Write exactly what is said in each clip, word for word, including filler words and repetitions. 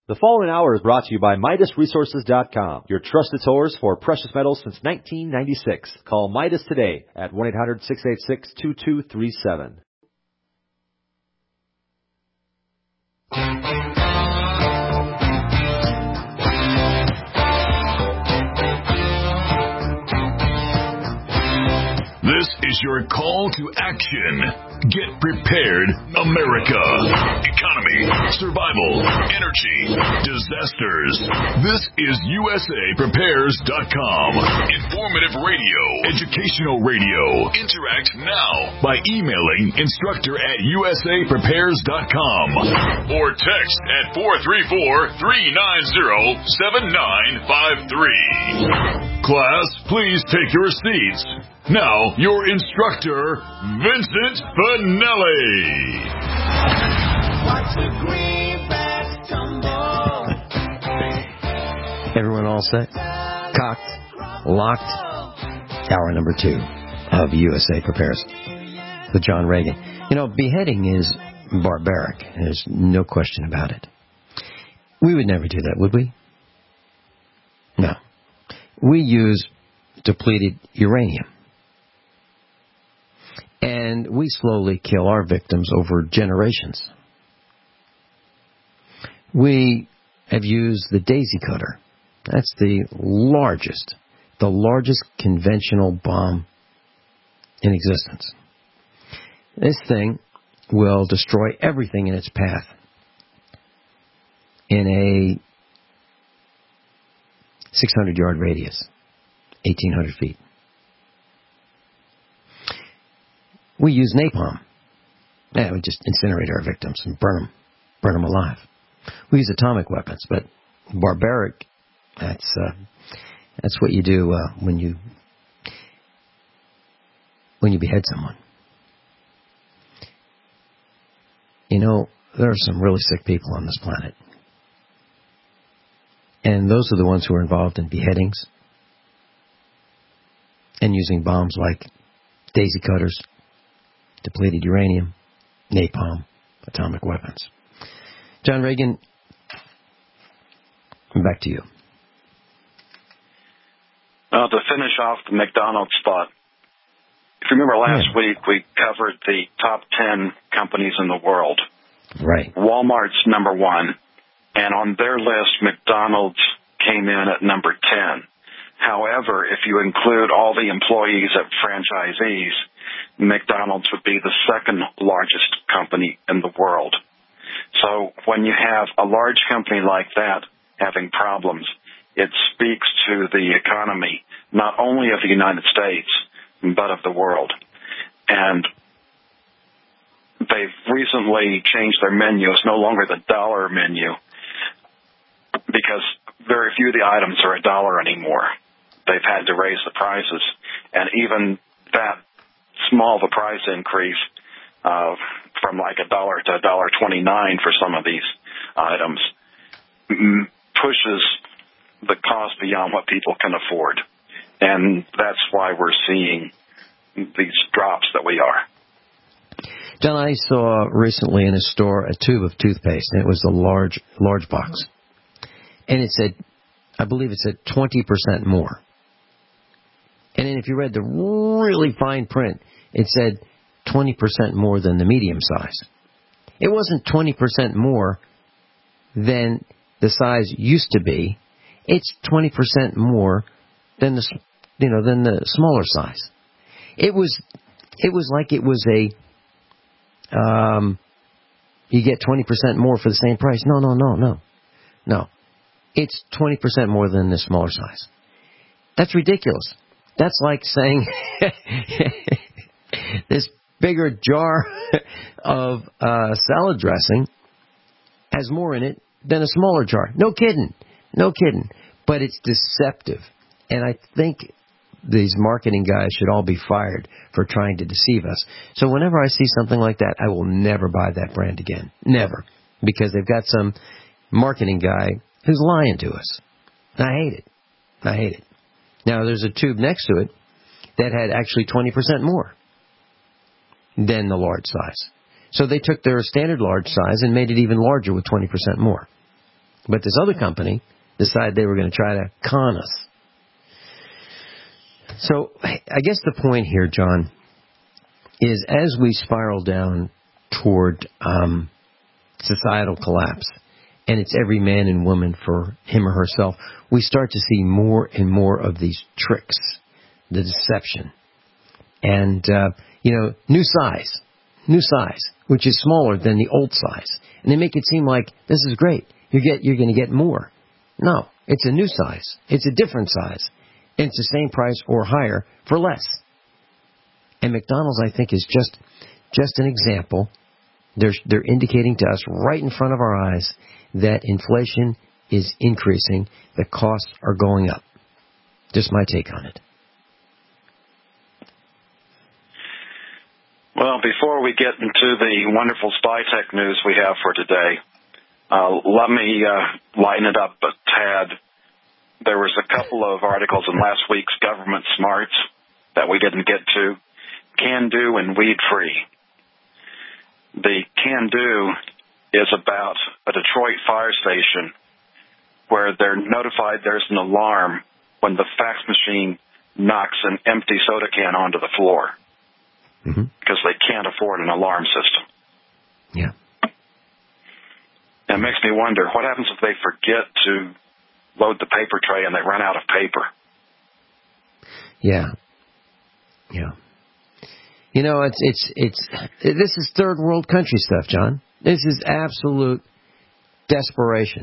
The following hour is brought to you by Midas Resources dot com, your trusted source for precious metals since nineteen ninety-six. Call Midas today at one eight hundred, six eight six, two two three seven. This is your call to action. Get prepared, America. Economy, survival, energy, disasters. This is U S A Prepares dot com. Informative radio, educational radio. Interact now by emailing instructor at U S A Prepares dot com or text at four three four, three nine zero, seven nine five three. Class, please take your seats. Now, your instructor, Vincent Finelli. Watch the greenbacks tumble. Everyone all set? Cocked, locked. Hour number two of U S A Prepares with John Reagan. You know, beheading is barbaric. There's no question about it. We would never do that, would we? No. We use depleted uranium. And we slowly kill our victims over generations. We have used the Daisy Cutter. That's the largest, the largest conventional bomb in existence. This thing will destroy everything in its path in a six hundred yard radius, eighteen hundred feet. We use napalm. Yeah, we just incinerate our victims and burn them, burn them alive. We use atomic weapons, but barbaric, that's uh, that's what you do uh, when you when you behead someone. You know, there are some really sick people on this planet. And those are the ones who are involved in beheadings and using bombs like daisy cutters, depleted uranium, napalm, atomic weapons. John Reagan, back to you. Uh, to finish off the McDonald's thought, if you remember last yeah. week, we covered the top ten companies in the world. Right. Walmart's number one, and on their list, McDonald's came in at number ten. However, if you include all the employees at franchisees, McDonald's would be the second largest company in the world. So when you have a large company like that having problems, it speaks to the economy, not only of the United States, but of the world. And they've recently changed their menu. It's no longer the dollar menu because very few of the items are a dollar anymore. They've had to raise the prices. And even that small of a price increase uh, from like a dollar to a dollar twenty-nine for some of these items m- pushes the cost beyond what people can afford. And that's why we're seeing these drops that we are. John, I saw recently in a store a tube of toothpaste, and it was a large, large box. And it said, I believe it said twenty percent more. And then if you read the really fine print, it said twenty percent more than the medium size. It wasn't twenty percent more than the size used to be. It's twenty percent more than the, you know, than the smaller size. It was, it was like it was a, um, you get twenty percent more for the same price. No, no, no, no, no. It's twenty percent more than the smaller size. That's ridiculous. That's like saying this bigger jar of uh, salad dressing has more in it than a smaller jar. No kidding. No kidding. But it's deceptive. And I think these marketing guys should all be fired for trying to deceive us. So whenever I see something like that, I will never buy that brand again. Never. Because they've got some marketing guy who's lying to us. I hate it. I hate it. Now, there's a tube next to it that had actually twenty percent more than the large size. So they took their standard large size and made it even larger with twenty percent more. But this other company decided they were going to try to con us. So I guess the point here, John, is as we spiral down toward um, societal collapse, and it's every man and woman for him or herself, we start to see more and more of these tricks, the deception. And, uh, you know, new size, new size, which is smaller than the old size. And they make it seem like this is great. You get, you're going to get more. No, it's a new size. It's a different size. And it's the same price or higher for less. And McDonald's, I think, is just just an example. They're, they're indicating to us right in front of our eyes that inflation is increasing, the costs are going up. Just my take on it. Well, before we get into the wonderful spy tech news we have for today, uh, let me uh, lighten it up a tad. There was a couple of articles in last week's Government Smarts that we didn't get to. Can Do and Weed Free. The Can Do is about a Detroit fire station where they're notified there's an alarm when the fax machine knocks an empty soda can onto the floor. Mm-hmm. Because they can't afford an alarm system. Yeah. And it makes me wonder, what happens if they forget to load the paper tray and they run out of paper? Yeah. Yeah. You know, it's, it's, it's, this is third world country stuff, John. This is absolute desperation.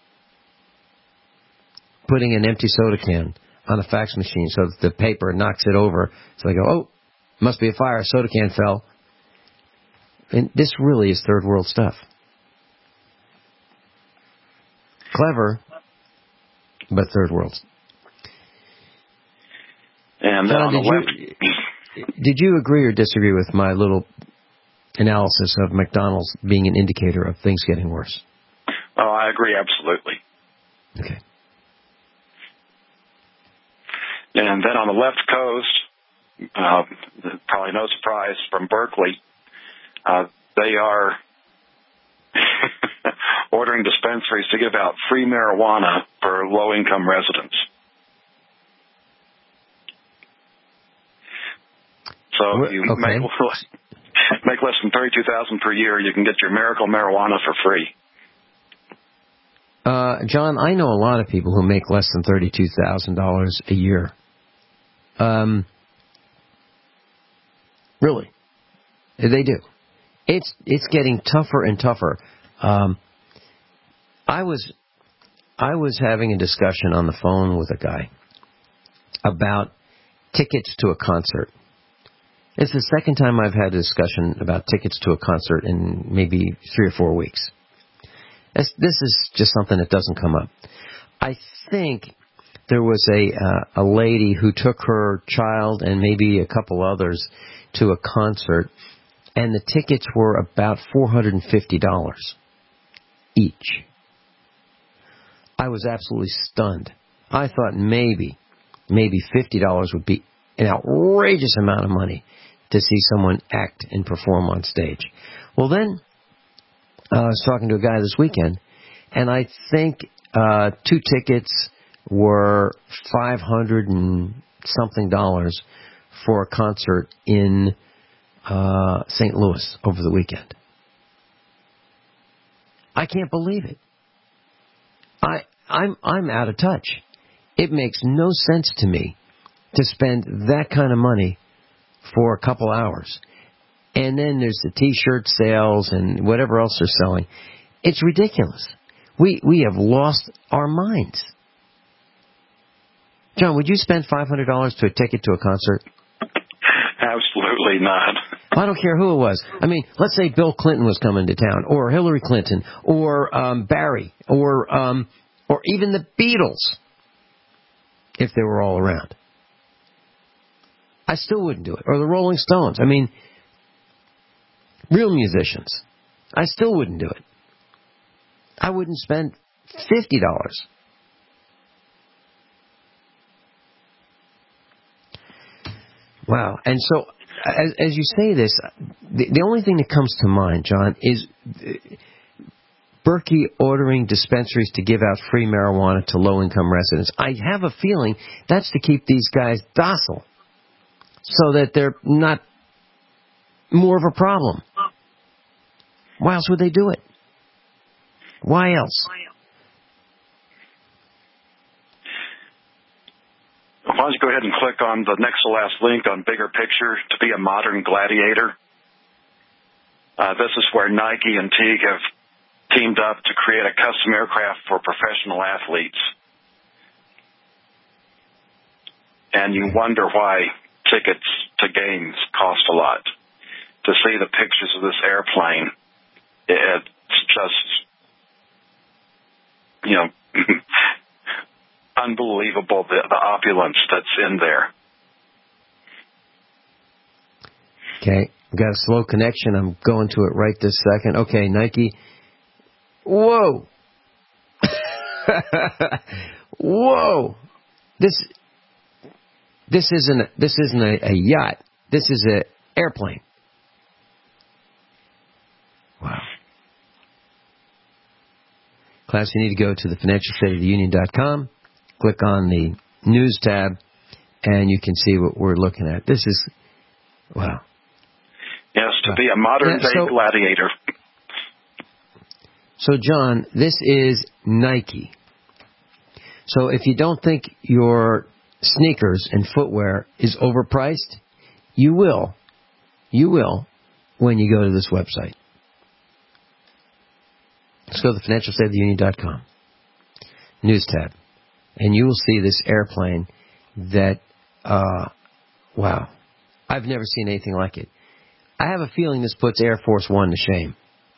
Putting an empty soda can on a fax machine so that the paper knocks it over. So they go, oh, must be a fire, soda can fell. And this really is third world stuff. Clever, but third world. And John, on the did, left, you, did you agree or disagree with my little analysis of McDonald's being an indicator of things getting worse? Oh, I agree, absolutely. Okay. And then on the left coast, uh, probably no surprise, from Berkeley, uh, they are ordering dispensaries to give out free marijuana for low-income residents. So if you okay. make, make less than thirty-two thousand dollars per year, you can get your miracle marijuana for free. Uh, John, I know a lot of people who make less than thirty-two thousand dollars a year. Um, really, they do. It's it's getting tougher and tougher. Um, I was I was having a discussion on the phone with a guy about tickets to a concert. It's the second time I've had a discussion about tickets to a concert in maybe three or four weeks. This, this is just something that doesn't come up. I think there was a uh, a lady who took her child and maybe a couple others to a concert, and the tickets were about four hundred fifty dollars each. I was absolutely stunned. I thought maybe, maybe fifty dollars would be an outrageous amount of money to see someone act and perform on stage. Well, then, uh, I was talking to a guy this weekend, and I think uh, two tickets were five hundred and something dollars for a concert in uh, Saint Louis over the weekend. I can't believe it. I, I'm, I'm out of touch. It makes no sense to me to spend that kind of money for a couple hours. And then there's the T-shirt sales and whatever else they're selling. It's ridiculous. We we have lost our minds. John, would you spend five hundred dollars to a ticket to a concert? Absolutely not. I don't care who it was. I mean, let's say Bill Clinton was coming to town, or Hillary Clinton, or um, Barry, or um, or even the Beatles, if they were all around. I still wouldn't do it. Or the Rolling Stones. I mean, real musicians. I still wouldn't do it. I wouldn't spend fifty dollars. Wow. And so, as, as you say this, the, the only thing that comes to mind, John, is Berkey ordering dispensaries to give out free marijuana to low-income residents. I have a feeling that's to keep these guys docile so that they're not more of a problem. Why else would they do it? Why else? Why don't you go ahead and click on the next to last link on Bigger Picture, to be a modern gladiator. Uh, this is where Nike and Teague have teamed up to create a custom aircraft for professional athletes. And you wonder why tickets to games cost a lot. To see the pictures of this airplane, it's just, you know, unbelievable, the, the opulence that's in there. Okay, I've got a slow connection. I'm going to it right this second. Okay, Nike. Whoa. Whoa. This this isn't a, this isn't a, a yacht. This is an airplane. Wow. Class, you need to go to the financial state of the union dot com, click on the news tab, and you can see what we're looking at. This is, wow. Yes, to be a modern-day yeah, so, gladiator. So, John, this is Nike. So if you don't think your sneakers and footwear is overpriced, you will. You will when you go to this website. Let's go to the financial state of the union dot com. News tab. And you will see this airplane that, uh, wow, I've never seen anything like it. I have a feeling this puts Air Force One to shame.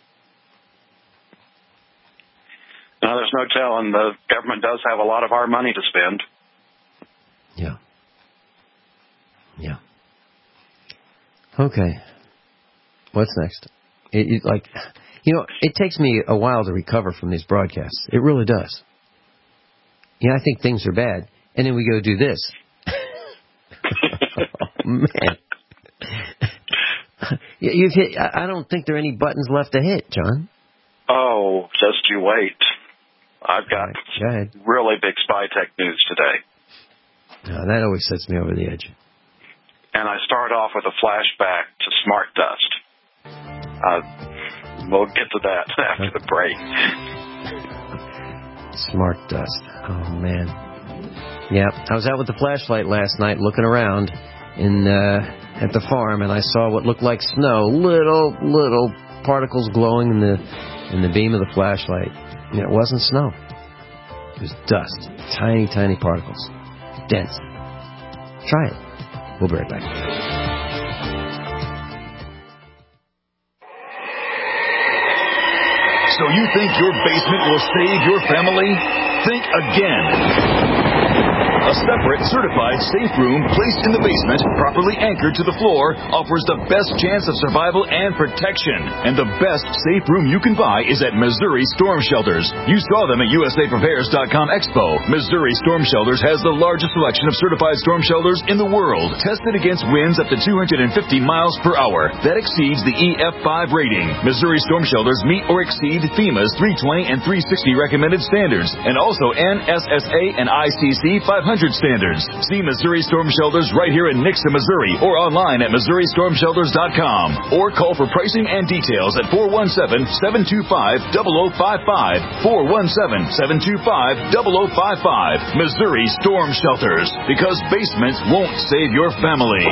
No, there's no telling. The government does have a lot of our money to spend. Yeah. Yeah. Okay. What's next? It, it, like, you know, it takes me a while to recover from these broadcasts. It really does. Yeah, I think things are bad, and then we go do this. Oh, man. You've hit, I don't think there are any buttons left to hit, John. Oh, just you wait. I've got right, really big spy tech news today. No, that always sets me over the edge. And I start off with a flashback to Smart Dust. Uh, we'll get to that after the break. Smart Dust. Oh, man. Yeah, I was out with the flashlight last night looking around in uh, at the farm, and I saw what looked like snow. Little, little particles glowing in the in the beam of the flashlight. And it wasn't snow. It was dust. Tiny, tiny particles. Dense. Try it. We'll be right back. So you think your basement will save your family? Think again. A separate, certified safe room placed in the basement, properly anchored to the floor, offers the best chance of survival and protection. And the best safe room you can buy is at Missouri Storm Shelters. You saw them at U S A Prepares dot com Expo. Missouri Storm Shelters has the largest selection of certified storm shelters in the world, tested against winds up to two hundred fifty miles per hour. That exceeds the E F five rating. Missouri Storm Shelters meet or exceed FEMA's three twenty and three sixty recommended standards, and also N S S A and I C C five hundred standards. See Missouri Storm Shelters right here in Nixa, Missouri, or online at Missouri Storm Shelters dot com, or call for pricing and details at four one seven, seven two five, zero zero five five, four one seven, seven two five, zero zero five five. Missouri Storm Shelters, because basements won't save your family.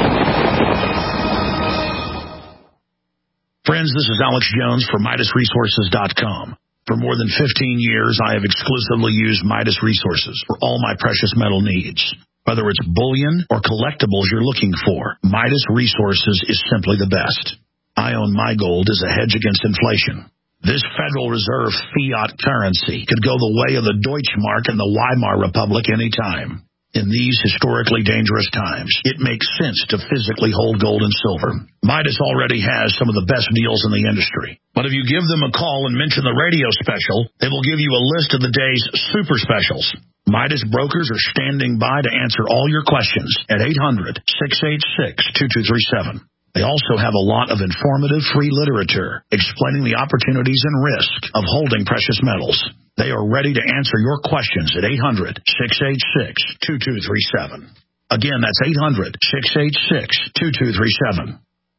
Friends, this is Alex Jones for Midas Resources dot com. For more than fifteen years, I have exclusively used Midas Resources for all my precious metal needs. Whether it's bullion or collectibles you're looking for, Midas Resources is simply the best. I own my gold as a hedge against inflation. This Federal Reserve fiat currency could go the way of the Deutschmark and the Weimar Republic anytime. In these historically dangerous times, it makes sense to physically hold gold and silver. Midas already has some of the best deals in the industry. But if you give them a call and mention the radio special, they will give you a list of the day's super specials. Midas brokers are standing by to answer all your questions at eight hundred, six eight six, two two three seven. They also have a lot of informative free literature explaining the opportunities and risks of holding precious metals. They are ready to answer your questions at eight hundred, six eight six, two two three seven. Again, that's eight hundred, six eight six, two two three seven.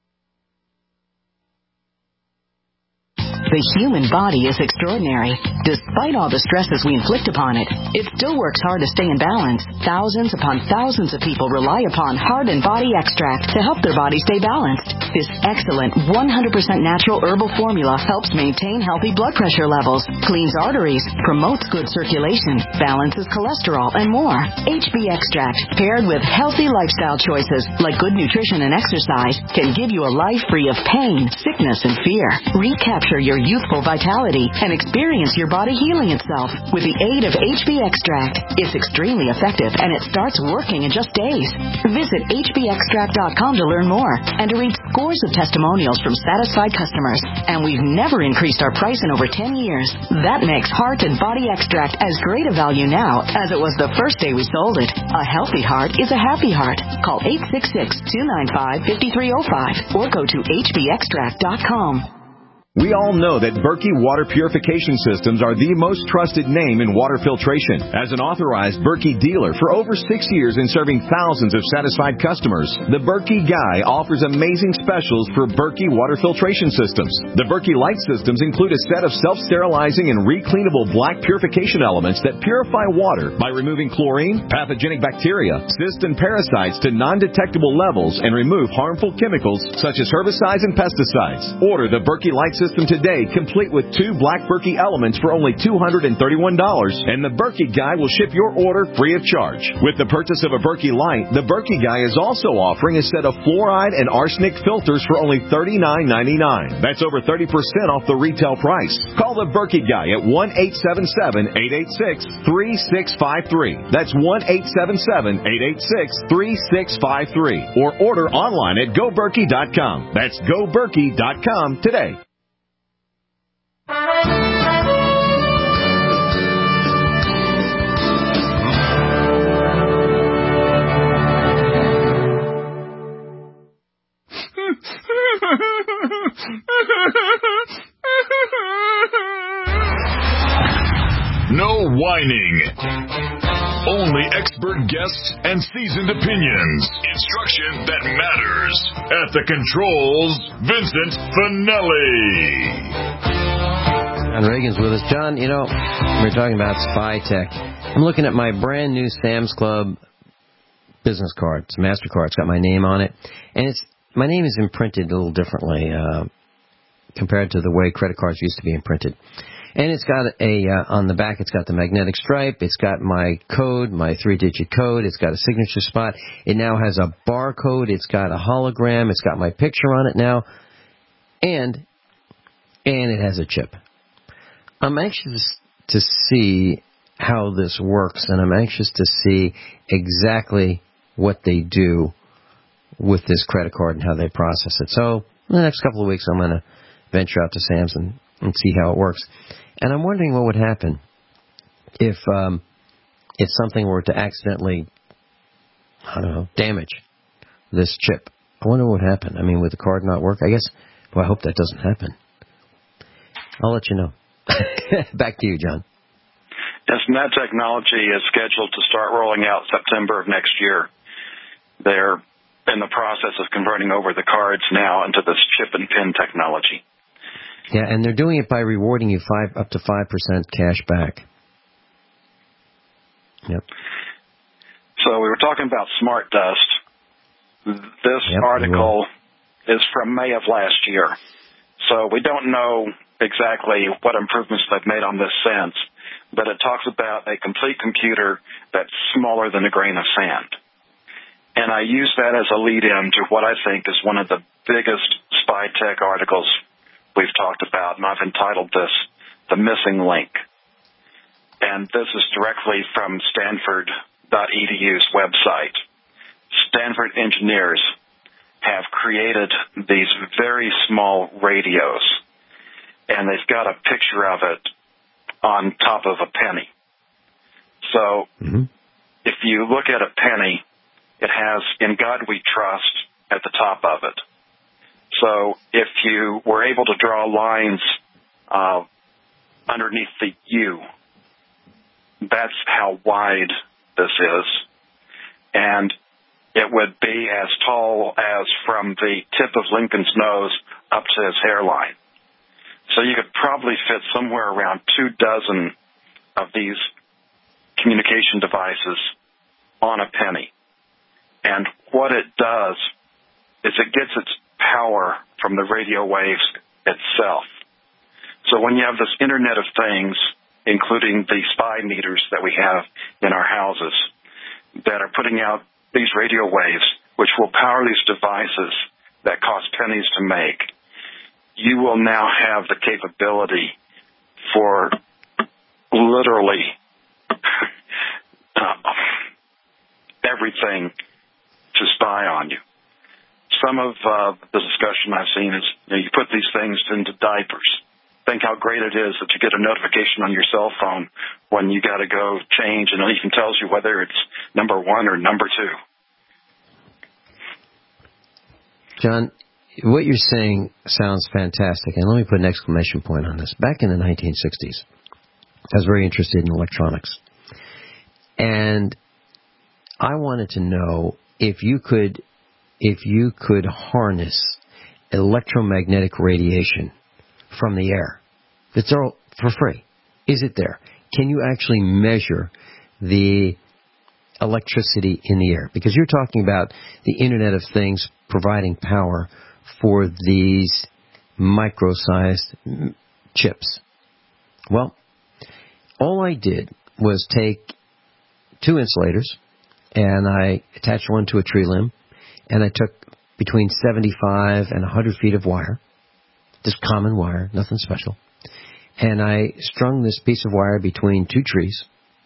The human body is extraordinary. Despite all the stresses we inflict upon it, it still works hard to stay in balance. Thousands upon thousands of people rely upon Heart and Body Extract to help their body stay balanced. This excellent one hundred percent natural herbal formula helps maintain healthy blood pressure levels, cleans arteries, promotes good circulation, balances cholesterol, and more. H B Extract, paired with healthy lifestyle choices like good nutrition and exercise, can give you a life free of pain, sickness, and fear. Recapture your youthful vitality and experience your body healing itself with the aid of H B Extract. It's extremely effective and it starts working in just days. Visit H B extract dot com to learn more and to read scores of testimonials from satisfied customers. And we've never increased our price in over ten years. That makes Heart and Body Extract as great a value now as it was the first day we sold it. A healthy heart is a happy heart. Call eight six six, two nine five, five three zero five or go to H B extract dot com. We all know that Berkey Water Purification Systems are the most trusted name in water filtration. As an authorized Berkey dealer for over six years and serving thousands of satisfied customers, the Berkey Guy offers amazing specials for Berkey Water Filtration Systems. The Berkey Light Systems include a set of self-sterilizing and recleanable black purification elements that purify water by removing chlorine, pathogenic bacteria, cysts, and parasites to non-detectable levels and remove harmful chemicals such as herbicides and pesticides. Order the Berkey Light System today, complete with two black Berkey elements for only two hundred thirty-one dollars, and the Berkey Guy will ship your order free of charge. With the purchase of a Berkey Light, the Berkey Guy is also offering a set of fluoride and arsenic filters for only thirty-nine ninety-nine. That's over thirty percent off the retail price. Call the Berkey Guy at one eight seven seven, eight eight six, three six five three. That's one eight seven seven, eight eight six, three six five three. Or order online at go berkey dot com. That's go berkey dot com today. No whining. Only expert guests and seasoned opinions. Instruction that matters. At the controls, Vincent Finelli. John Reagan's with us. John, you know, we're talking about spy tech. I'm looking at my brand new Sam's Club business card. It's a MasterCard. It's got my name on it. And it's my name is imprinted a little differently uh, compared to the way credit cards used to be imprinted. And it's got a, uh, on the back, it's got the magnetic stripe. It's got my code, my three-digit code. It's got a signature spot. It now has a barcode. It's got a hologram. It's got my picture on it now. And, and it has a chip. I'm anxious to see how this works, and I'm anxious to see exactly what they do with this credit card and how they process it. So in the next couple of weeks, I'm going to venture out to Sam's and, and see how it works. And I'm wondering what would happen if um, if something were to accidentally, I don't know, damage this chip. I wonder what would happen. I mean, would the card not work? I guess, well, I hope that doesn't happen. I'll let you know. Back to you, John. Yes, and that technology is scheduled to start rolling out September of next year. They're in the process of converting over the cards now into this chip and pin technology. Yeah, and they're doing it by rewarding you five up to five percent cash back. Yep. So we were talking about Smart Dust. This yep, article is from May of last year. So we don't know exactly what improvements they've made on this since, but it talks about a complete computer that's smaller than a grain of sand. And I use that as a lead-in to what I think is one of the biggest spy tech articles we've talked about, and I've entitled this The Missing Link. And this is directly from Stanford dot E D U's website. Stanford engineers have created these very small radios, and they've got a picture of it on top of a penny. So mm-hmm. if you look at a penny, it has "In God We Trust" at the top of it. So if you were able to draw lines uh, underneath the U, that's how wide this is. And it would be as tall as from the tip of Lincoln's nose up to his hairline. So you could probably fit somewhere around two dozen of these communication devices on a penny. And what it does is it gets its power from the radio waves itself. So when you have this Internet of Things, including the spy meters that we have in our houses that are putting out these radio waves, which will power these devices that cost pennies to make, you will now have the capability for literally uh, everything to spy on you. Some of uh, the discussion I've seen is, you know, you put these things into diapers. Think how great it is that you get a notification on your cell phone when you got to go change, and it even tells you whether it's number one or number two. John, what you're saying sounds fantastic, and let me put an exclamation point on this. Back in the nineteen sixties, I was very interested in electronics, and I wanted to know if you could, if you could harness electromagnetic radiation from the air. It's all for free. Is it there? Can you actually measure the electricity in the air? Because you're talking about the Internet of Things providing power for these micro-sized chips. Well, all I did was take two insulators, and I attached one to a tree limb, and I took between seventy-five and one hundred feet of wire, just common wire, nothing special, and I strung this piece of wire between two trees,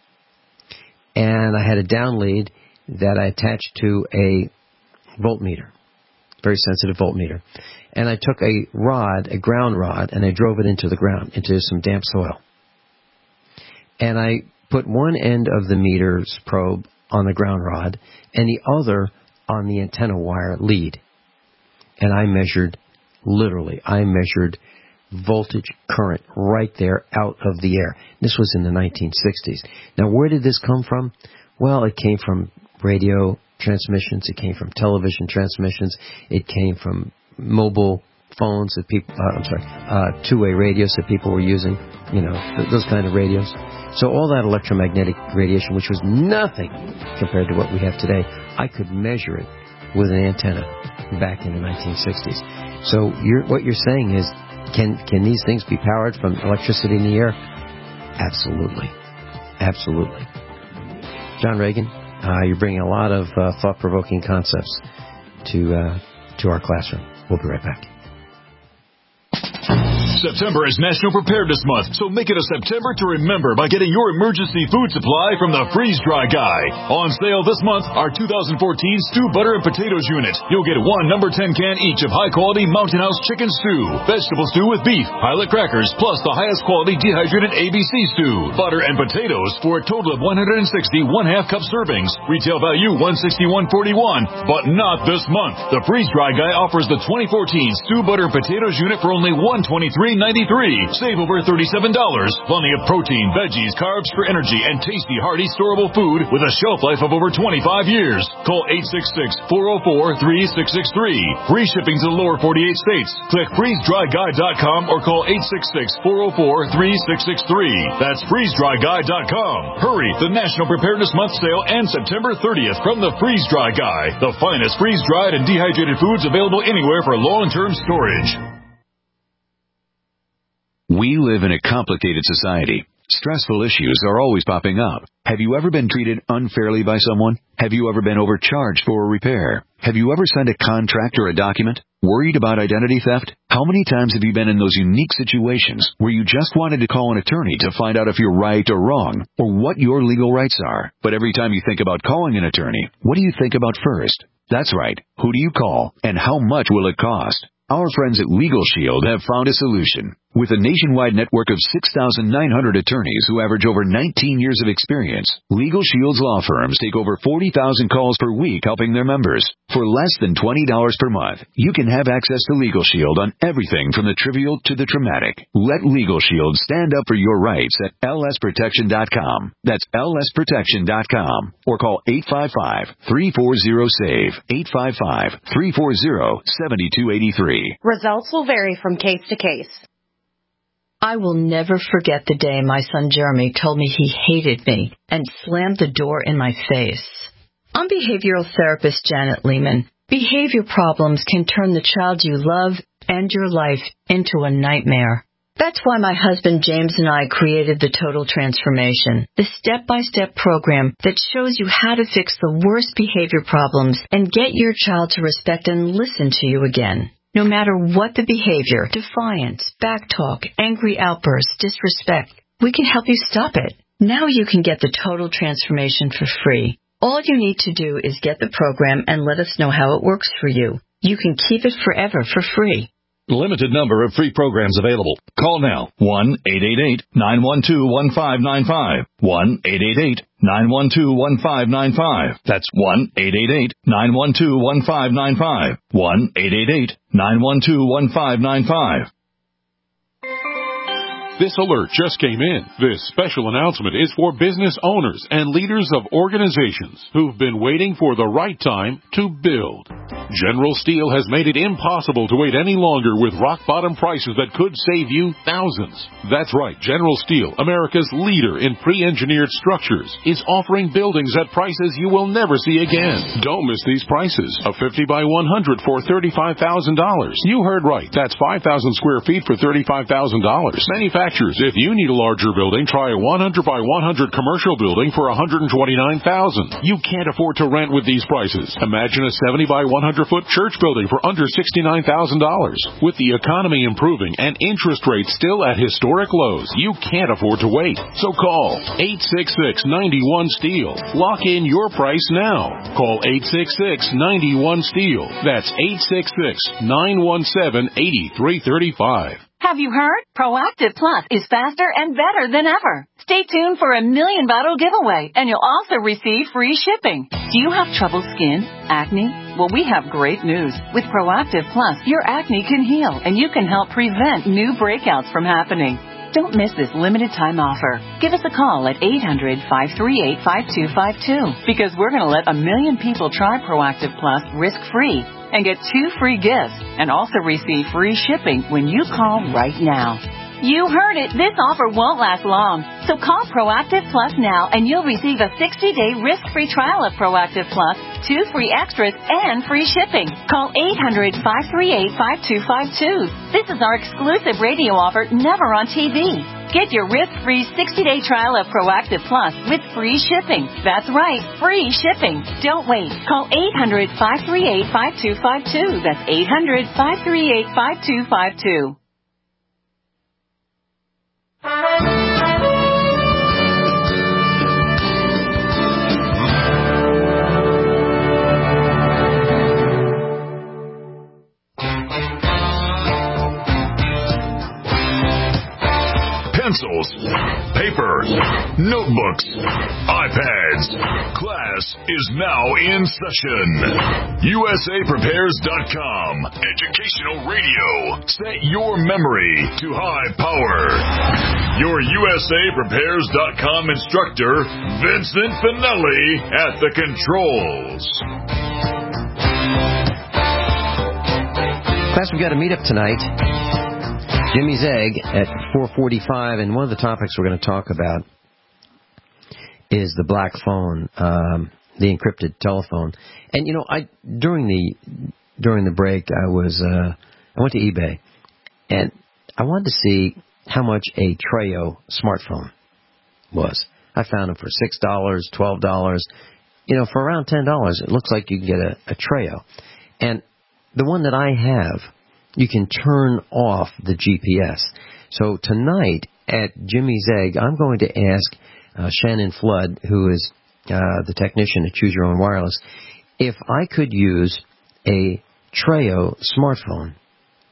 and I had a down lead that I attached to a voltmeter, very sensitive voltmeter, and I took a rod, a ground rod, and I drove it into the ground, into some damp soil. And I put one end of the meter's probe on the ground rod and the other on the antenna wire lead. And I measured, literally, I measured voltage current right there out of the air. This was in the nineteen sixties. Now, where did this come from? Well, it came from radio transmissions. It came from television transmissions. It came from mobile phones that people, uh, I'm sorry, uh, two-way radios that people were using, you know, th- those kind of radios. So all that electromagnetic radiation, which was nothing compared to what we have today, I could measure it with an antenna back in the nineteen sixties. So you're, what you're saying is, can can these things be powered from electricity in the air? Absolutely. Absolutely. John Reagan, uh, you're bringing a lot of uh, thought-provoking concepts to uh, to our classroom. We'll be right back. September is National Preparedness Month, so make it a September to remember by getting your emergency food supply from the Freeze Dry Guy. On sale this month, our two thousand fourteen Stew Butter and Potatoes Unit. You'll get one number ten can each of high-quality Mountain House chicken stew, vegetable stew with beef, pilot crackers, plus the highest quality dehydrated A B C stew, butter and potatoes for a total of one hundred sixty one-half cup servings. Retail value one hundred sixty-one forty-one, but not this month. The Freeze Dry Guy offers the twenty fourteen Stew Butter and Potatoes Unit for only one hundred twenty-three ninety-three. Save over thirty-seven dollars. Plenty of protein, veggies, carbs for energy, and tasty, hearty, storable food with a shelf life of over twenty-five years. Call eight six six, four oh four, three six six three. Free shipping to the lower forty-eight states. Click freeze dry guy dot com or call eight six six, four oh four, three six six three. That's freeze dry guy dot com. Hurry! The National Preparedness Month sale ends September thirtieth from the Freeze Dry Guy. The finest freeze-dried and dehydrated foods available anywhere for long-term storage. We live in a complicated society. Stressful issues are always popping up. Have you ever been treated unfairly by someone? Have you ever been overcharged for a repair? Have you ever signed a contract or a document? Worried about identity theft? How many times have you been in those unique situations where you just wanted to call an attorney to find out if you're right or wrong, or what your legal rights are? But every time you think about calling an attorney, what do you think about first? That's right. Who do you call, and how much will it cost? Our friends at Legal Shield have found a solution. With a nationwide network of six thousand nine hundred attorneys who average over nineteen years of experience, Legal Shield's law firms take over forty thousand calls per week helping their members. For less than twenty dollars per month, you can have access to Legal Shield on everything from the trivial to the traumatic. Let Legal Shield stand up for your rights at L S protection dot com. That's L S protection dot com. Or call eight five five, three four zero, S A V E, eight five five, three four zero, seven two eight three. Results will vary from case to case. I will never forget the day my son Jeremy told me he hated me and slammed the door in my face. I'm behavioral therapist Janet Lehman. Behavior problems can turn the child you love and your life into a nightmare. That's why my husband James and I created the Total Transformation, the step-by-step program that shows you how to fix the worst behavior problems and get your child to respect and listen to you again. No matter what the behavior, defiance, backtalk, angry outbursts, disrespect, we can help you stop it. Now you can get the Total Transformation for free. All you need to do is get the program and let us know how it works for you. You can keep it forever for free. Limited number of free programs available. Call now. one eight eight eight, nine one two, one five nine five. one eight eight eight, nine one two, one five nine five. That's one eight eight eight, nine one two, one five nine five. one eight eight eight, nine one two, one five nine five. This alert just came in. This special announcement is for business owners and leaders of organizations who've been waiting for the right time to build. General Steel has made it impossible to wait any longer with rock-bottom prices that could save you thousands. That's right, General Steel, America's leader in pre-engineered structures, is offering buildings at prices you will never see again. Don't miss these prices. A fifty by one hundred for thirty-five thousand dollars. You heard right. That's five thousand square feet for thirty-five thousand dollars. Manufacturers, if you need a larger building, try a one hundred by one hundred commercial building for one hundred twenty-nine thousand dollars. You can't afford to rent with these prices. Imagine a seventy by one hundred foot church building for under sixty-nine thousand dollars. With the economy improving and interest rates still at historic lows, you can't afford to wait. So call eight six six, nine one, STEEL. Lock in your price now. Call eight six six, nine one, STEEL. That's eight six six, nine one seven, eight three three five. Have you heard? Proactive Plus is faster and better than ever. Stay tuned for a million bottle giveaway, and you'll also receive free shipping. Do you have trouble skin? Acne? Well, we have great news. With Proactive Plus, your acne can heal, and you can help prevent new breakouts from happening. Don't miss this limited time offer. Give us a call at eight hundred, five three eight, five two five two because we're going to let a million people try Proactive Plus risk-free and get two free gifts and also receive free shipping when you call right now. You heard it. This offer won't last long. So call Proactive Plus now and you'll receive a sixty day risk-free trial of Proactive Plus, two free extras, and free shipping. Call eight hundred, five three eight, five two five two. This is our exclusive radio offer, never on T V. Get your risk-free sixty day trial of Proactive Plus with free shipping. That's right, free shipping. Don't wait. Call eight hundred, five three eight, five two five two. That's eight hundred, five three eight, five two five two. Pencils, paper, notebooks, iPads. Class is now in session. U S A Prepares dot com. Educational radio. Set your memory to high power. Your U S A Prepares dot com instructor, Vincent Finelli, at the controls. Class, we've got a meetup tonight. Jimmy's Egg at four forty-five, and one of the topics we're going to talk about is the black phone, um, the encrypted telephone. And you know, I during the during the break, I was uh, I went to eBay, and I wanted to see how much a Treo smartphone was. I found them for six dollars, twelve dollars. You know, for around ten dollars, it looks like you can get a, a Treo. And the one that I have, you can turn off the G P S. So tonight at Jimmy's Egg, I'm going to ask uh, Shannon Flood, who is uh, the technician at Choose Your Own Wireless, if I could use a Treo smartphone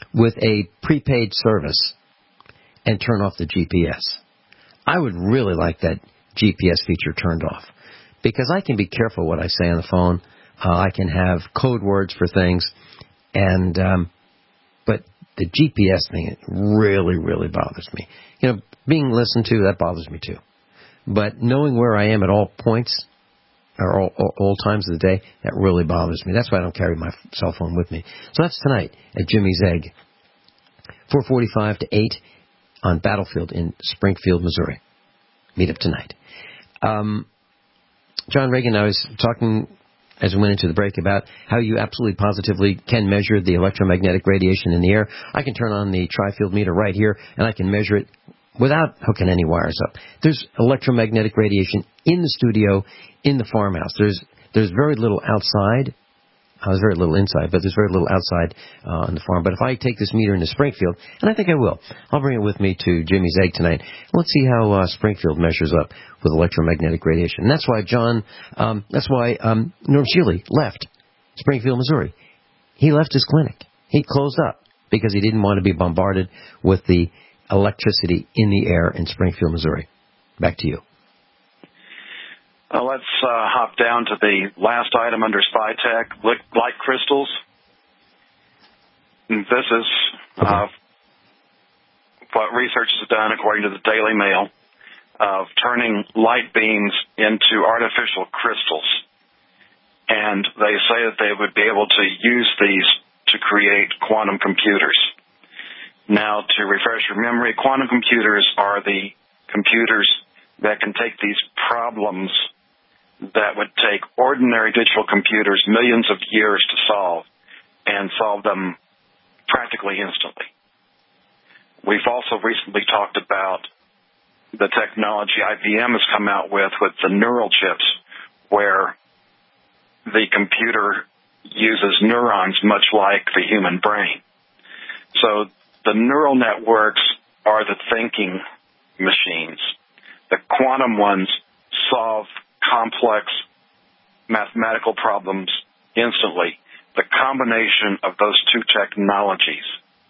with a prepaid service and turn off the G P S. I would really like that G P S feature turned off because I can be careful what I say on the phone. Uh, I can have code words for things, and um, but the G P S thing, it really, really bothers me. You know, being listened to, that bothers me too. But knowing where I am at all points, or all, all, all times of the day, that really bothers me. That's why I don't carry my cell phone with me. So that's tonight at Jimmy's Egg, four forty-five to eight on Battlefield in Springfield, Missouri. Meet up tonight. Um, John Reagan, I was talking as we went into the break about how you absolutely positively can measure the electromagnetic radiation in the air. I can turn on the tri-field meter right here, and I can measure it without hooking any wires up. There's electromagnetic radiation in the studio, in the farmhouse. There's there's very little outside. Uh, there's very little inside, but there's very little outside uh, on the farm. But if I take this meter into Springfield, and I think I will, I'll bring it with me to Jimmy's Egg tonight. Let's see how uh, Springfield measures up with electromagnetic radiation. And that's why John, um, that's why um, Norm Shealy left Springfield, Missouri. He left his clinic. He closed up because he didn't want to be bombarded with the electricity in the air in Springfield, Missouri. Back to you. Uh, let's uh, hop down to the last item under SpyTech, light crystals. And this is uh, what research has done, according to the Daily Mail, of turning light beams into artificial crystals. And they say that they would be able to use these to create quantum computers. Now, to refresh your memory, quantum computers are the computers that can take these problems that would take ordinary digital computers millions of years to solve and solve them practically instantly. We've also recently talked about the technology I B M has come out with with the neural chips, where the computer uses neurons much like the human brain. So the neural networks are the thinking machines. The quantum ones solve complex mathematical problems instantly. The combination of those two technologies,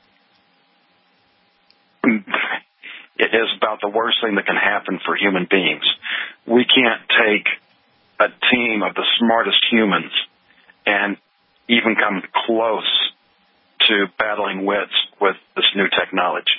it is about the worst thing that can happen for human beings. We can't take a team of the smartest humans and even come close to battling wits with this new technology.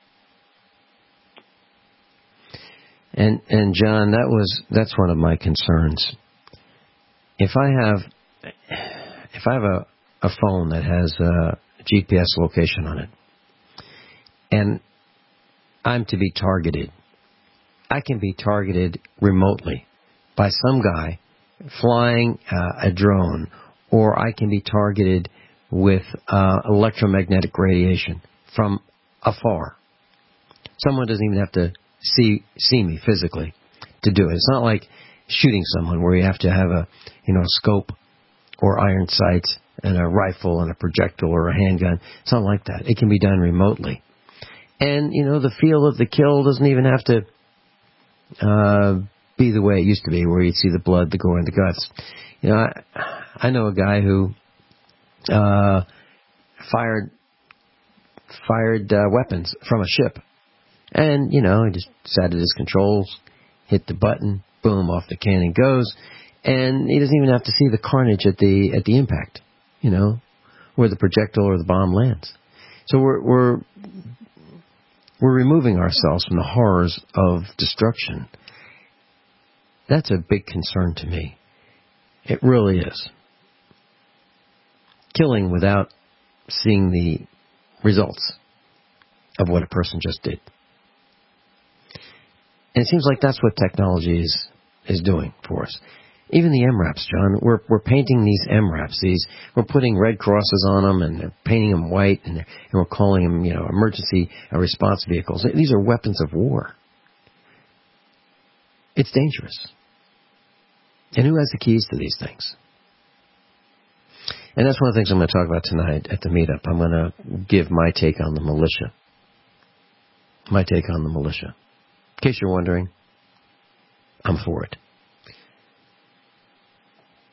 And and John, that was that's one of my concerns. If I have if I have a, a phone that has a G P S location on it, and I'm to be targeted, I can be targeted remotely by some guy flying uh, a drone, or I can be targeted with uh, electromagnetic radiation from afar. Someone doesn't even have to see see me physically to do it. It's not like shooting someone where you have to have a you know a scope or iron sights and a rifle and a projectile or a handgun. It's not like that. It can be done remotely. And you know the feel of the kill doesn't even have to uh, be the way it used to be, where you'd see the blood, the gore, and the guts. You know, I, I know a guy who uh, fired fired uh, weapons from a ship. And, you know, he just sat at his controls, hit the button, boom, off the cannon goes. And he doesn't even have to see the carnage at the at the impact, you know, where the projectile or the bomb lands. So we're we're we're removing ourselves from the horrors of destruction. That's a big concern to me. It really is. Killing without seeing the results of what a person just did. And it seems like that's what technology is is doing for us. Even the M RAPs, John, we're we're painting these M RAPs. These we're putting red crosses on them, and they're painting them white, and, and we're calling them, you know, emergency response vehicles. These are weapons of war. It's dangerous. And who has the keys to these things? And that's one of the things I'm going to talk about tonight at the meetup. I'm going to give my take on the militia. My take on the militia. In case you're wondering, I'm for it.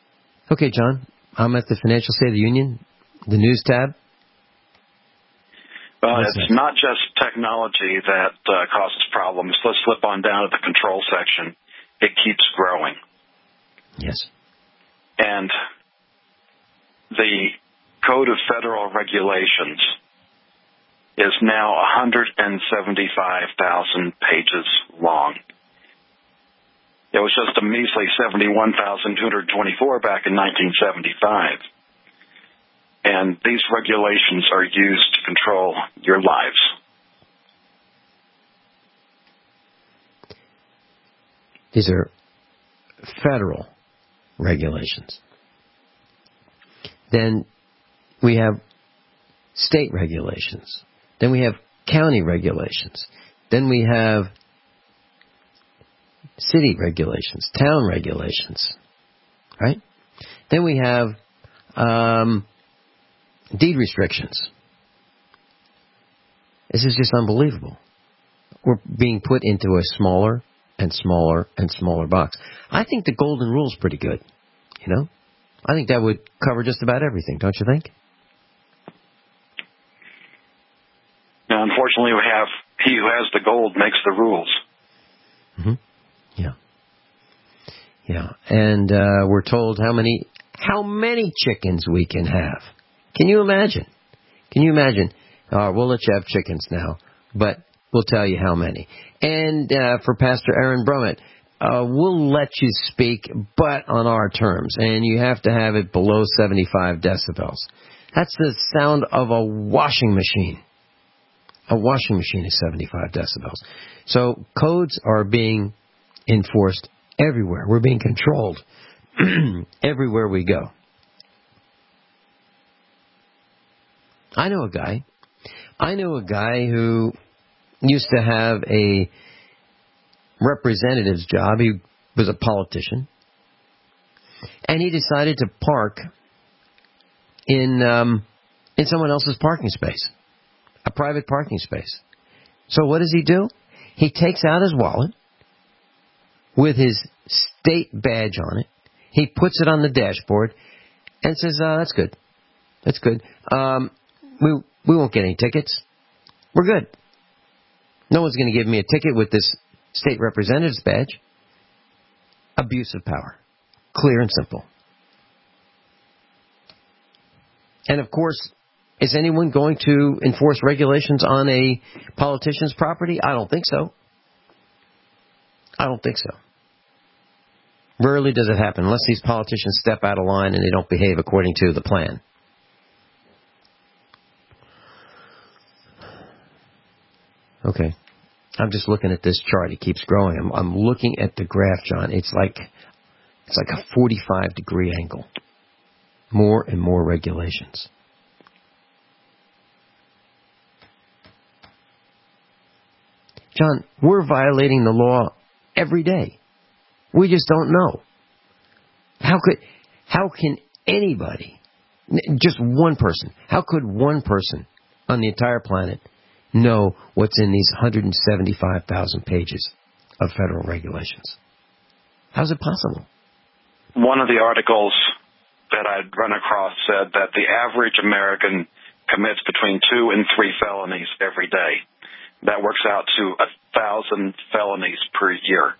Okay, John, I'm at the Financial State of the Union, the news tab. Well, What's it's that? not just technology that uh, causes problems. Let's slip on down to the control section. It keeps growing. Yes. And the Code of Federal Regulations is now one hundred seventy-five thousand pages long. It was just a measly seventy-one thousand two hundred twenty-four back in nineteen seventy-five. And these regulations are used to control your lives. These are federal regulations. Then we have state regulations. Then we have county regulations. Then we have city regulations, town regulations, right? Then we have um, deed restrictions. This is just unbelievable. We're being put into a smaller and smaller and smaller box. I think the golden rule is pretty good, you know? I think that would cover just about everything, don't you think? Now, unfortunately, we have he who has the gold makes the rules. Mm-hmm. Yeah. Yeah. And uh, we're told how many how many chickens we can have. Can you imagine? Can you imagine? Uh, we'll let you have chickens now, but we'll tell you how many. And uh, for Pastor Aaron Brummett, uh, we'll let you speak, but on our terms. And you have to have it below seventy-five decibels. That's the sound of a washing machine. A washing machine is seventy-five decibels. So codes are being enforced everywhere. We're being controlled everywhere we go. I know a guy. I know a guy who used to have a representative's job. He was a politician. And he decided to park in um, in someone else's parking space. A private parking space. So what does he do? He takes out his wallet with his state badge on it. He puts it on the dashboard and says, uh, that's good. That's good. Um, we, we won't get any tickets. We're good. No one's going to give me a ticket with this state representative's badge. Abuse of power. Clear and simple. And of course, is anyone going to enforce regulations on a politician's property? I don't think so. I don't think so. Rarely does it happen, unless these politicians step out of line and they don't behave according to the plan. Okay. I'm just looking at this chart. It keeps growing. I'm, I'm looking at the graph, John. It's like it's like a forty-five degree angle. More and more regulations. John, we're violating the law every day. We just don't know. How could, how can anybody, just one person, how could one person on the entire planet know what's in these one hundred seventy-five thousand pages of federal regulations? How's it possible? One of the articles that I'd run across said that the average American commits between two and three felonies every day. That works out to a thousand felonies per year.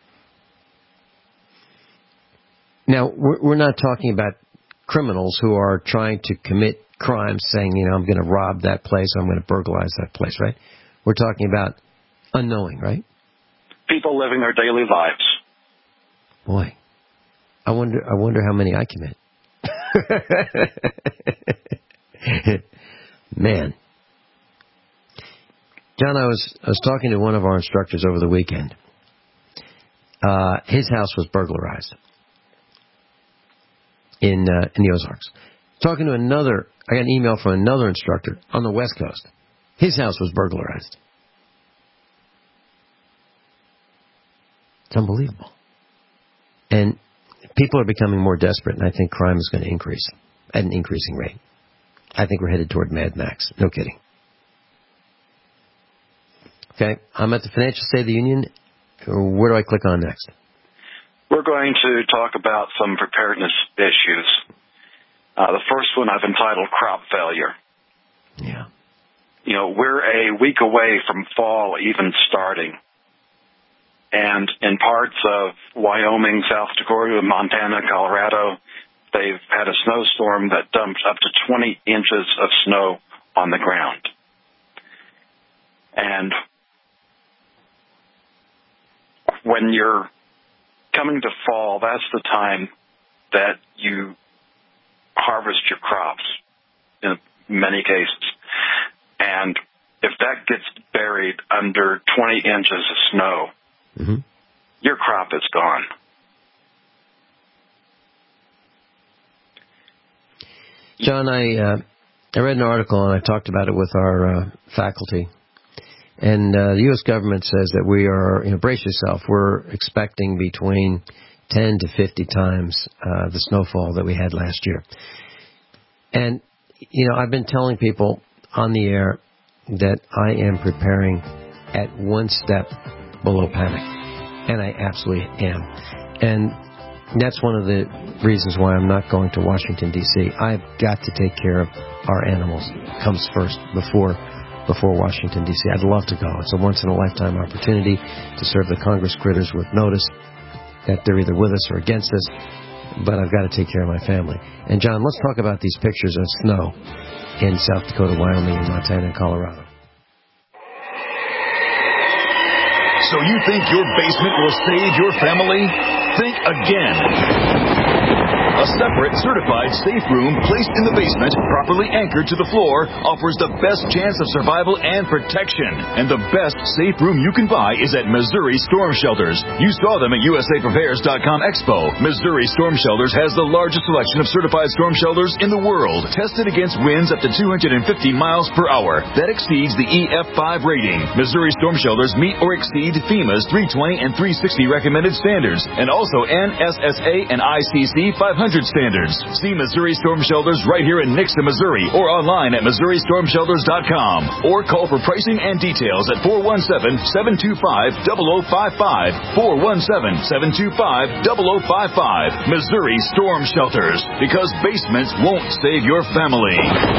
Now, we're not talking about criminals who are trying to commit crimes saying, you know, I'm going to rob that place, I'm going to burglarize that place, right? We're talking about unknowing, right? People living their daily lives. Boy, I wonder I wonder how many I commit. Man. John, I was I was talking to one of our instructors over the weekend. Uh, his house was burglarized in uh, in the Ozarks. Talking to another, I got an email from another instructor on the West Coast. His house was burglarized. It's unbelievable. And people are becoming more desperate, and I think crime is going to increase at an increasing rate. I think we're headed toward Mad Max. No kidding. Okay, I'm at the Financial State of the Union. Where do I click on next? We're going to talk about some preparedness issues. Uh, the first one I've entitled Crop Failure. Yeah. You know, we're a week away from fall even starting. And in parts of Wyoming, South Dakota, Montana, Colorado, they've had a snowstorm that dumped up to twenty inches of snow on the ground. And when you're coming to fall, that's the time that you harvest your crops in many cases. And if that gets buried under twenty inches of snow, mm-hmm. your crop is gone. John, I uh, I read an article and I talked about it with our uh, faculty. And uh, the U S government says that we are, you know, brace yourself, we're expecting between ten to fifty times uh, the snowfall that we had last year. And, you know, I've been telling people on the air that I am preparing at one step below panic. And I absolutely am. And that's one of the reasons why I'm not going to Washington, D C I've got to take care of our animals. It comes first before before Washington, D C I'd love to go. It's a once-in-a-lifetime opportunity to serve the Congress critters with notice that they're either with us or against us, but I've got to take care of my family. And, John, let's talk about these pictures of snow in South Dakota, Wyoming, and Montana, and Colorado. So you think your basement will save your family? Think again. A separate, certified safe room placed in the basement, properly anchored to the floor, offers the best chance of survival and protection. And the best safe room you can buy is at Missouri Storm Shelters. You saw them at U S A Prepares dot com Expo. Missouri Storm Shelters has the largest selection of certified storm shelters in the world, tested against winds up to two hundred fifty miles per hour. That exceeds the E F five rating. Missouri Storm Shelters meet or exceed FEMA's three twenty and three sixty recommended standards, and also N S S A and I C C five hundred standards. See Missouri Storm Shelters right here in Nixa, Missouri, or online at Missouri Storm Shelters dot com, or call for pricing and details at four one seven, seven two five, zero zero five five, four one seven, seven two five, zero zero five five. Missouri Storm Shelters, because basements won't save your family.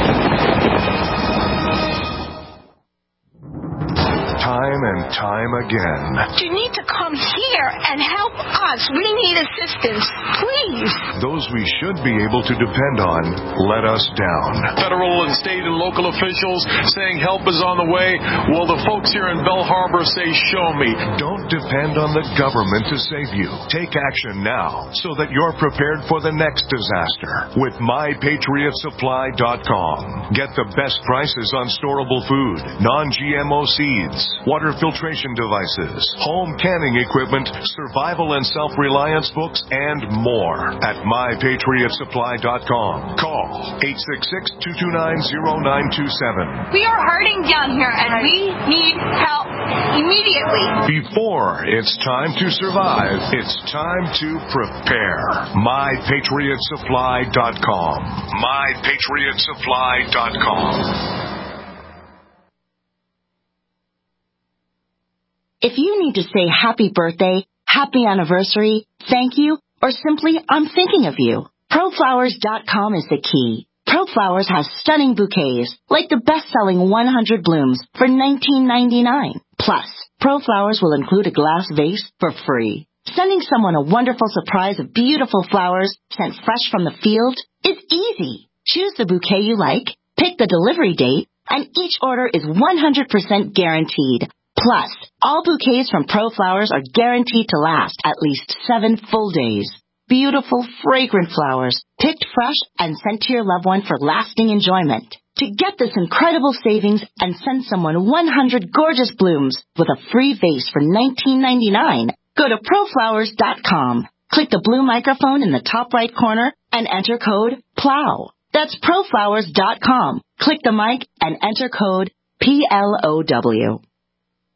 Time and time again. You need to come here and help us. We need assistance, please. Those we should be able to depend on let us down. Federal and state and local officials saying help is on the way. Well, the folks here in Belle Harbor say, show me. Don't depend on the government to save you. Take action now so that you're prepared for the next disaster with my patriot supply dot com. Get the best prices on storable food, non G M O seeds, water filtration devices, home canning equipment, survival and self-reliance books, and more at my patriot supply dot com. Call eight six six, two two nine, zero nine two seven. We are hurting down here, and we need help immediately. Before it's time to survive, it's time to prepare. my patriot supply dot com. my patriot supply dot com. If you need to say happy birthday, happy anniversary, thank you, or simply I'm thinking of you, Pro Flowers dot com is the key. ProFlowers has stunning bouquets, like the best-selling one hundred blooms for nineteen ninety-nine. Plus, ProFlowers will include a glass vase for free. Sending someone a wonderful surprise of beautiful flowers sent fresh from the field is easy. Choose the bouquet you like, pick the delivery date, and each order is one hundred percent guaranteed. Plus, all bouquets from ProFlowers are guaranteed to last at least seven full days. Beautiful, fragrant flowers, picked fresh and sent to your loved one for lasting enjoyment. To get this incredible savings and send someone one hundred gorgeous blooms with a free vase for nineteen ninety-nine, go to Pro Flowers dot com. Click the blue microphone in the top right corner and enter code PLOW. That's Pro Flowers dot com. Click the mic and enter code P L O W.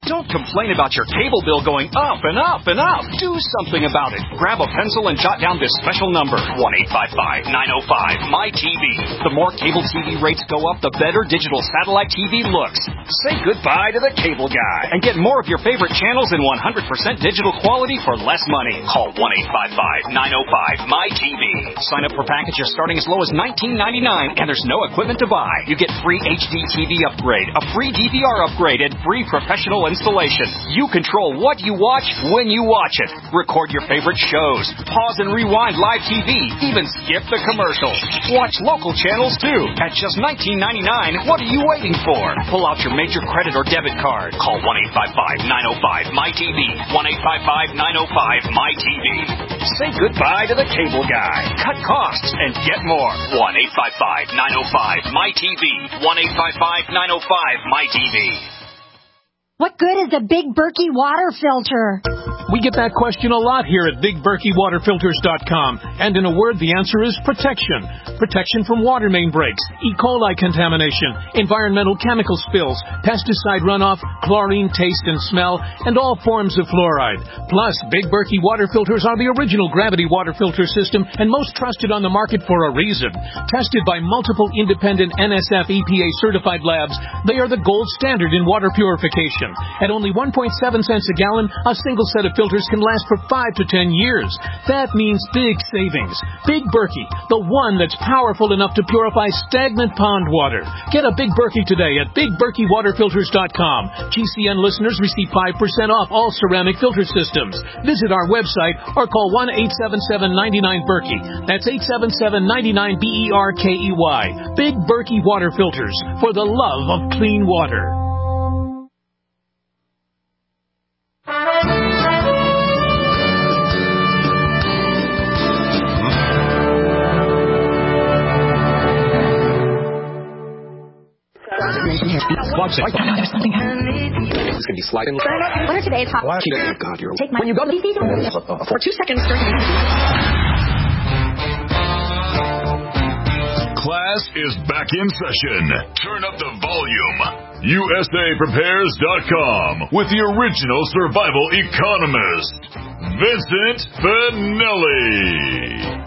Don't complain about your cable bill going up and up and up. Do something about it. Grab a pencil and jot down this special number, one eight five five, nine oh five, M Y T V. The more cable T V rates go up, the better digital satellite T V looks. Say goodbye to the cable guy and get more of your favorite channels in one hundred percent digital quality for less money. Call one eight five five, nine oh five, M Y T V. Sign up for packages starting as low as nineteen ninety-nine, and there's no equipment to buy. You get free H D T V upgrade, a free D V R upgrade, and free professional installation. You control what you watch when you watch it. Record your favorite shows. Pause and rewind live T V. Even skip the commercials. Watch local channels too. At just nineteen ninety-nine, what are you waiting for? Pull out your major credit or debit card. Call one eight five five, nine oh five, M Y T V. one eight five five, nine oh five, M Y T V. Say goodbye to the cable guy. Cut costs and get more. one eight five five, nine oh five, M Y T V. one eight five five, nine oh five, M Y T V. What good is a Big Berkey water filter? We get that question a lot here at Big Berkey Water Filters dot com. And in a word, the answer is protection. Protection from water main breaks, E. coli contamination, environmental chemical spills, pesticide runoff, chlorine taste and smell, and all forms of fluoride. Plus, Big Berkey water filters are the original gravity water filter system and most trusted on the market for a reason. Tested by multiple independent N S F E P A certified labs, they are the gold standard in water purification. At only one point seven cents a gallon, a single set of filters can last for five to ten years. That means big savings. Big Berkey, the one that's powerful enough to purify stagnant pond water. Get a Big Berkey today at Big Berkey Water Filters dot com. G C N listeners receive five percent off all ceramic filter systems. Visit our website or call one eight seven seven, nine nine, Berkey. That's eight seven seven, nine nine, B E R K E Y. Big Berkey Water Filters, for the love of clean water. Watch it. There's something happening. It's going to be sliding. What are today's hot? Oh, God, you're... Take my... When you go to... For two seconds during the Class is back in session. Turn up the volume. U S A Prepares dot com with the original survival economist, Vincent Finelli.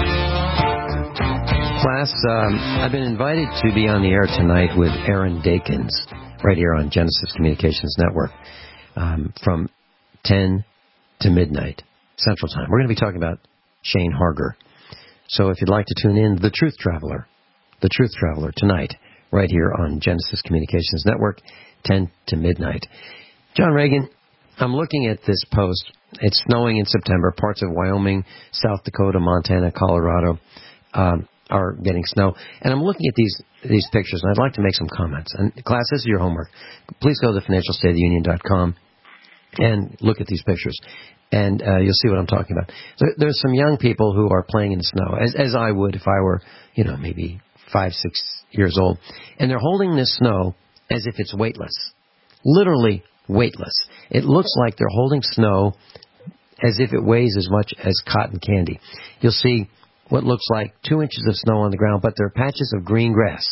Class, um, I've been invited to be on the air tonight with Aaron Dakins, right here on Genesis Communications Network, um, from ten to midnight Central Time. We're going to be talking about Shane Harger. So if you'd like to tune in, The Truth Traveler, The Truth Traveler, tonight, right here on Genesis Communications Network, ten to midnight. John Reagan, I'm looking at this post. It's snowing in September. Parts of Wyoming, South Dakota, Montana, Colorado, um, are getting snow. And I'm looking at these these pictures, and I'd like to make some comments. And class, this is your homework. Please go to financial state of the union dot com and look at these pictures, and uh, you'll see what I'm talking about. So there's some young people who are playing in the snow, as as I would if I were, you know, maybe five, six years old. And they're holding this snow as if it's weightless. Literally weightless. It looks like they're holding snow as if it weighs as much as cotton candy. You'll see what looks like two inches of snow on the ground, but there are patches of green grass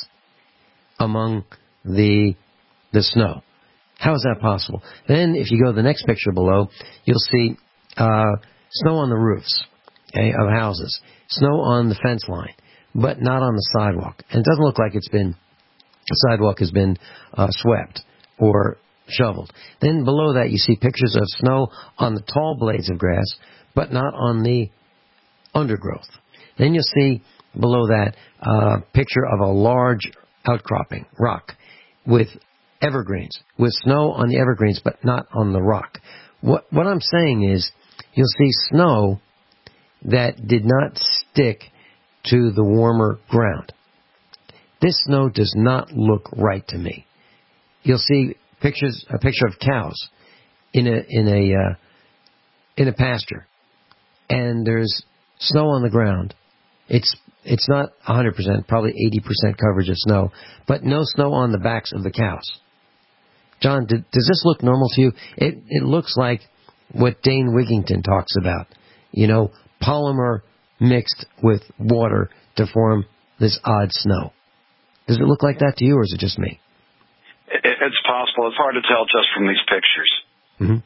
among the the snow. How is that possible? Then, if you go to the next picture below, you'll see uh, snow on the roofs, okay, of houses, snow on the fence line, but not on the sidewalk. And it doesn't look like it's been the sidewalk has been uh, swept or shoveled. Then below that, you see pictures of snow on the tall blades of grass, but not on the undergrowth. Then you'll see below that a uh, picture of a large outcropping rock with evergreens, with snow on the evergreens, but not on the rock. What, what I'm saying is you'll see snow that did not stick to the warmer ground. This snow does not look right to me. You'll see pictures, a picture of cows in a in a uh, in a pasture, and there's snow on the ground. It's it's not one hundred percent, probably eighty percent coverage of snow, but no snow on the backs of the cows. John, did, does this look normal to you? It it looks like what Dane Wigington talks about. You know, polymer mixed with water to form this odd snow. Does it look like that to you, or is it just me? It, it it's possible. It's hard to tell just from these pictures. Mm-hmm.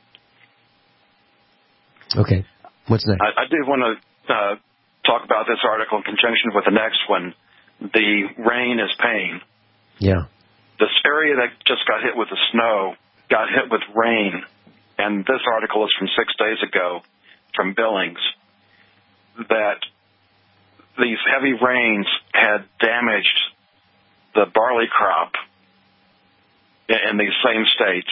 Okay. What's next? I, I do want to uh, talk about this article in conjunction with the next one. The rain is pain. Yeah. This area that just got hit with the snow got hit with rain, and this article is from six days ago from Billings, that these heavy rains had damaged the barley crop in these same states,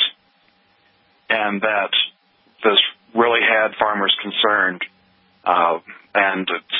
and that this really had farmers concerned. Uh, and it's,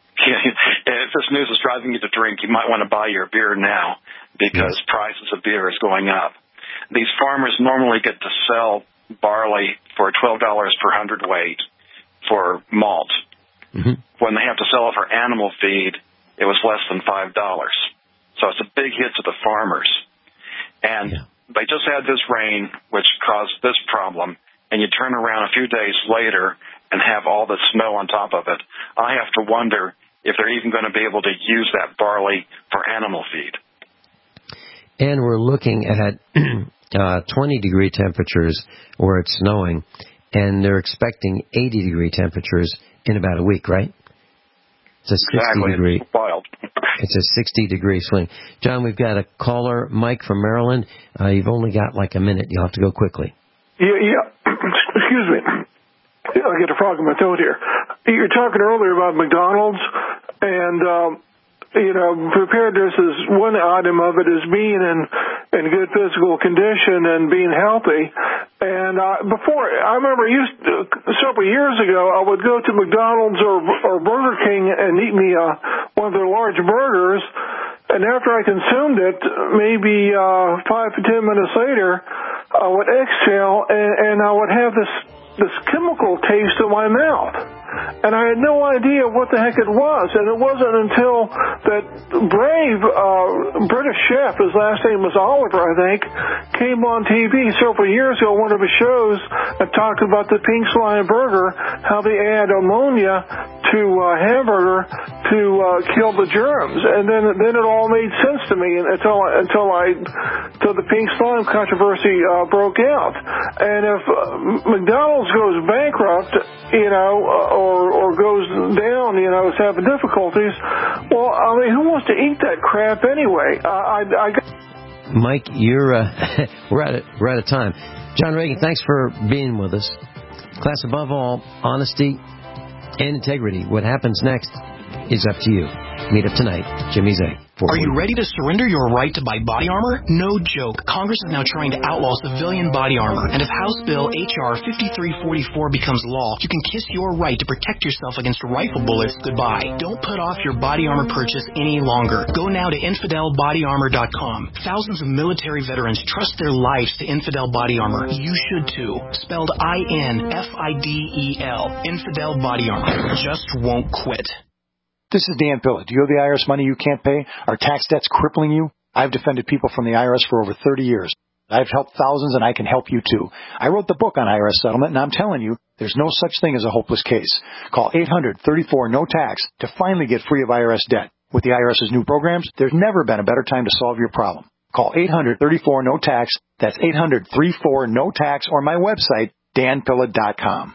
if this news is driving you to drink, you might want to buy your beer now because yes. prices of beer is going up. These farmers normally get to sell barley for twelve dollars per hundredweight for malt. Mm-hmm. When they have to sell it for animal feed, it was less than five dollars. So it's a big hit to the farmers. And yeah. they just had this rain, which caused this problem, and you turn around a few days later and have all the snow on top of it. I have to wonder if they're even going to be able to use that barley for animal feed. And we're looking at uh, twenty degree temperatures where it's snowing, and they're expecting eighty degree temperatures in about a week, right? It's a sixty exactly. degree. It's wild. It's a sixty degree swing. John, we've got a caller, Mike from Maryland. Uh, you've only got like a minute. You'll have to go quickly. Yeah, yeah. Excuse me. I get a frog in my throat here. You were talking earlier about McDonald's, and um, you know, preparedness is one item of it is being in in good physical condition and being healthy. And uh, before, I remember used to, several years ago, I would go to McDonald's or, or Burger King and eat me uh, one of their large burgers. And after I consumed it, maybe uh, five to ten minutes later, I would exhale and, and I would have this this chemical taste in my mouth. And I had no idea what the heck it was. And it wasn't until that brave uh, British chef, his last name was Oliver, I think, came on T V several years ago, one of his shows, and talked about the pink slime burger, how they add ammonia to uh, hamburger to uh, kill the germs. And then then it all made sense to me until until I until the pink slime controversy uh, broke out. And if uh, McDonald's goes bankrupt, you know, or or goes down, you know, is having difficulties, well, I mean, who wants to eat that crap anyway? Uh, I, I got... Mike, you're uh, we're out of we're out of time. John Reagan, thanks for being with us. Class, above all, honesty and integrity. What happens next is up to you. Meet up tonight, Jimmy's A. Are you ready to surrender your right to buy body armor? No joke. Congress is now trying to outlaw civilian body armor. And if House Bill H R fifty-three forty-four becomes law, you can kiss your right to protect yourself against rifle bullets goodbye. Don't put off your body armor purchase any longer. Go now to infidel body armor dot com. Thousands of military veterans trust their lives to Infidel Body Armor. You should too. Spelled I N F I D E L. Infidel Body Armor. Just won't quit. This is Dan Pilla. Do you owe the I R S money you can't pay? Are tax debts crippling you? I've defended people from the I R S for over thirty years. I've helped thousands, and I can help you too. I wrote the book on I R S settlement, and I'm telling you, there's no such thing as a hopeless case. Call eight hundred thirty-four no tax to finally get free of I R S debt. With the IRS's new programs, there's never been a better time to solve your problem. Call eight hundred thirty-four no tax. That's eight hundred thirty-four no tax, or my website, dan pilla dot com.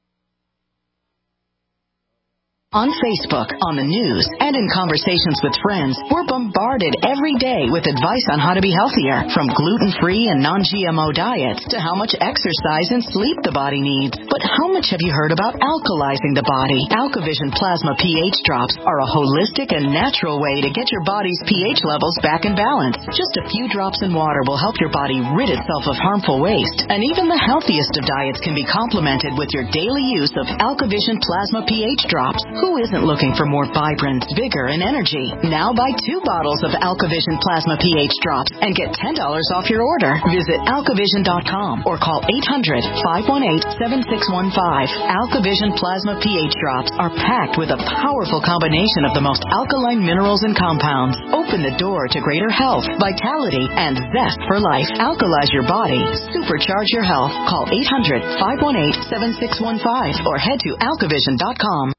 On Facebook, on the news, and in conversations with friends, we're bombarded every day with advice on how to be healthier, from gluten-free and non-G M O diets to how much exercise and sleep the body needs. But how much have you heard about alkalizing the body? AlkaVision Plasma pH drops are a holistic and natural way to get your body's pH levels back in balance. Just a few drops in water will help your body rid itself of harmful waste. And even the healthiest of diets can be complemented with your daily use of AlkaVision Plasma pH drops. Who isn't looking for more vibrance, vigor, and energy? Now buy two bottles of AlkaVision Plasma pH drops and get ten dollars off your order. Visit alkavision dot com or call eight hundred five one eight seven six one five. AlkaVision Plasma pH drops are packed with a powerful combination of the most alkaline minerals and compounds. Open the door to greater health, vitality, and zest for life. Alkalize your body. Supercharge your health. Call eight hundred five one eight seven six one five or head to alkavision dot com.